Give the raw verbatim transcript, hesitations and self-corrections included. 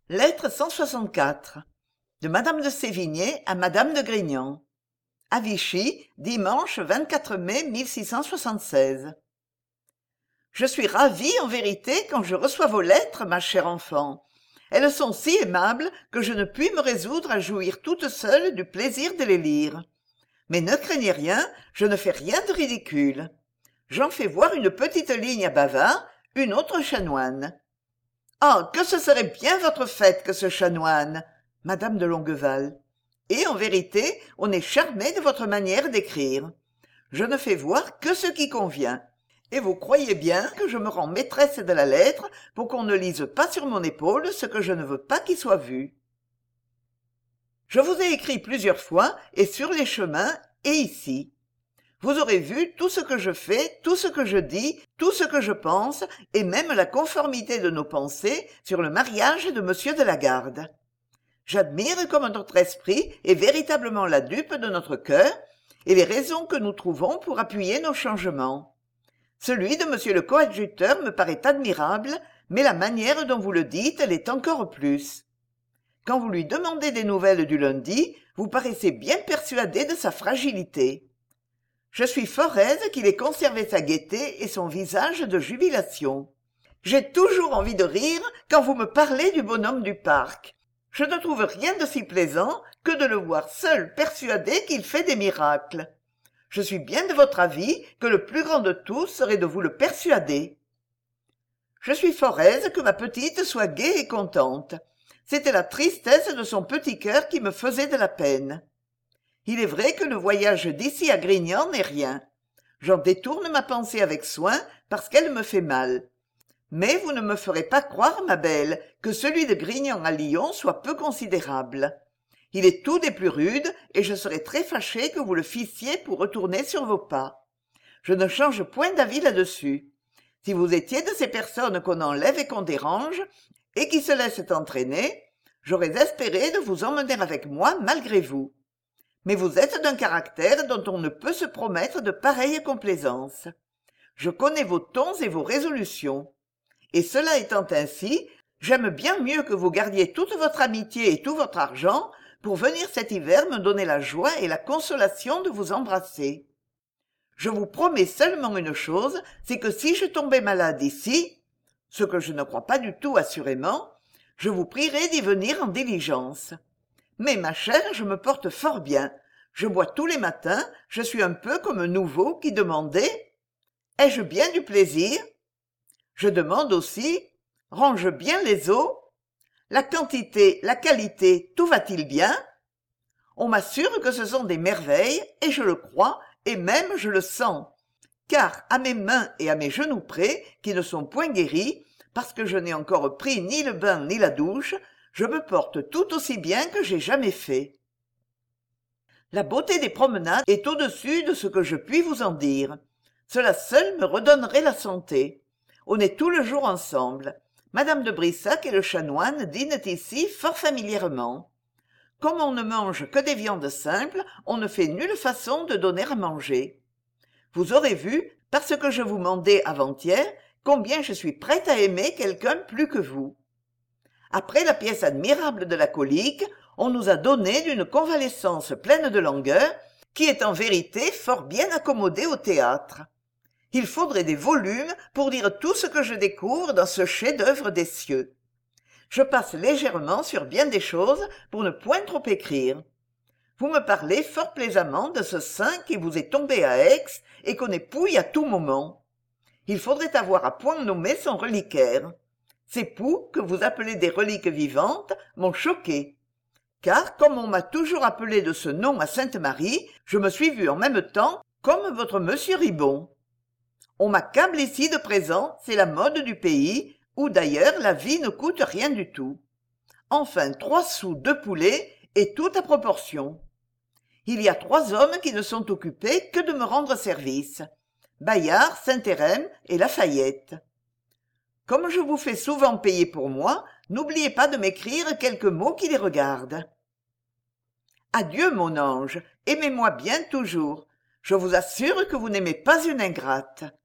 Lettre cent soixante-quatre de Madame de Sévigné à Madame de Grignan. À Vichy, dimanche vingt-quatre mai mille six cent soixante-seize. Je suis ravie en vérité quand je reçois vos lettres, ma chère enfant. Elles sont si aimables que je ne puis me résoudre à jouir toute seule du plaisir de les lire. Mais ne craignez rien, je ne fais rien de ridicule. J'en fais voir une petite ligne à Bavard, une autre chanoine. Ah, que ce serait bien votre fête que ce chanoine, madame de Longueval. Et en vérité, on est charmé de votre manière d'écrire. Je ne fais voir que ce qui convient. Et vous croyez bien que je me rends maîtresse de la lettre pour qu'on ne lise pas sur mon épaule ce que je ne veux pas qu'il soit vu. Je vous ai écrit plusieurs fois, et sur les chemins, et ici. Vous aurez vu tout ce que je fais, tout ce que je dis, tout ce que je pense, et même la conformité de nos pensées sur le mariage de monsieur de la Garde. J'admire comme notre esprit est véritablement la dupe de notre cœur, et les raisons que nous trouvons pour appuyer nos changements. Celui de monsieur le coadjuteur me paraît admirable, mais la manière dont vous le dites l'est encore plus. Quand vous lui demandez des nouvelles du lundi, vous paraissez bien persuadé de sa fragilité. Je suis fort aise qu'il ait conservé sa gaieté et son visage de jubilation. J'ai toujours envie de rire quand vous me parlez du bonhomme du parc. Je ne trouve rien de si plaisant que de le voir seul persuadé qu'il fait des miracles. Je suis bien de votre avis que le plus grand de tous serait de vous le persuader. Je suis fort aise que ma petite soit gaie et contente. C'était la tristesse de son petit cœur qui me faisait de la peine. Il est vrai que le voyage d'ici à Grignan n'est rien. J'en détourne ma pensée avec soin parce qu'elle me fait mal. Mais vous ne me ferez pas croire, ma belle, que celui de Grignan à Lyon soit peu considérable. Il est tout des plus rudes et je serais très fâchée que vous le fissiez pour retourner sur vos pas. Je ne change point d'avis là-dessus. Si vous étiez de ces personnes qu'on enlève et qu'on dérange, et qui se laissent entraîner, j'aurais espéré de vous emmener avec moi malgré vous. Mais vous êtes d'un caractère dont on ne peut se promettre de pareilles complaisances. Je connais vos tons et vos résolutions. Et cela étant ainsi, j'aime bien mieux que vous gardiez toute votre amitié et tout votre argent pour venir cet hiver me donner la joie et la consolation de vous embrasser. Je vous promets seulement une chose, c'est que si je tombais malade ici, ce que je ne crois pas du tout assurément, je vous prierai d'y venir en diligence. Mais, ma chère, je me porte fort bien. Je bois tous les matins, je suis un peu comme un nouveau qui demandait « Ai-je bien du plaisir ?» Je demande aussi « Range bien les os ?» La quantité, la qualité, tout va-t-il bien ? On m'assure que ce sont des merveilles, et je le crois, et même je le sens. Car à mes mains et à mes genoux près, qui ne sont point guéris, parce que je n'ai encore pris ni le bain ni la douche, je me porte tout aussi bien que j'ai jamais fait. La beauté des promenades est au-dessus de ce que je puis vous en dire. Cela seul me redonnerait la santé. On est tout le jour ensemble. Madame de Brissac et le chanoine dînent ici fort familièrement. Comme on ne mange que des viandes simples, on ne fait nulle façon de donner à manger. Vous aurez vu, parce que je vous mandais avant-hier, combien je suis prête à aimer quelqu'un plus que vous. Après la pièce admirable de la colique, on nous a donné d'une convalescence pleine de langueur, qui est en vérité fort bien accommodée au théâtre. Il faudrait des volumes pour dire tout ce que je découvre dans ce chef-d'œuvre des cieux. Je passe légèrement sur bien des choses pour ne point trop écrire. Vous me parlez fort plaisamment de ce saint qui vous est tombé à Aix et qu'on épouille à tout moment. Il faudrait avoir à point nommé son reliquaire. Ces poux, que vous appelez des reliques vivantes, m'ont choqué. Car, comme on m'a toujours appelé de ce nom à Sainte-Marie, je me suis vu en même temps comme votre monsieur Ribon. On m'accable ici de présents, c'est la mode du pays, où d'ailleurs la vie ne coûte rien du tout. Enfin, trois sous deux poulets, et tout à proportion. Il y a trois hommes qui ne sont occupés que de me rendre service. Bayard, Saint-Hérem et Lafayette. Comme je vous fais souvent payer pour moi, n'oubliez pas de m'écrire quelques mots qui les regardent. Adieu, mon ange, aimez-moi bien toujours. Je vous assure que vous n'aimez pas une ingrate.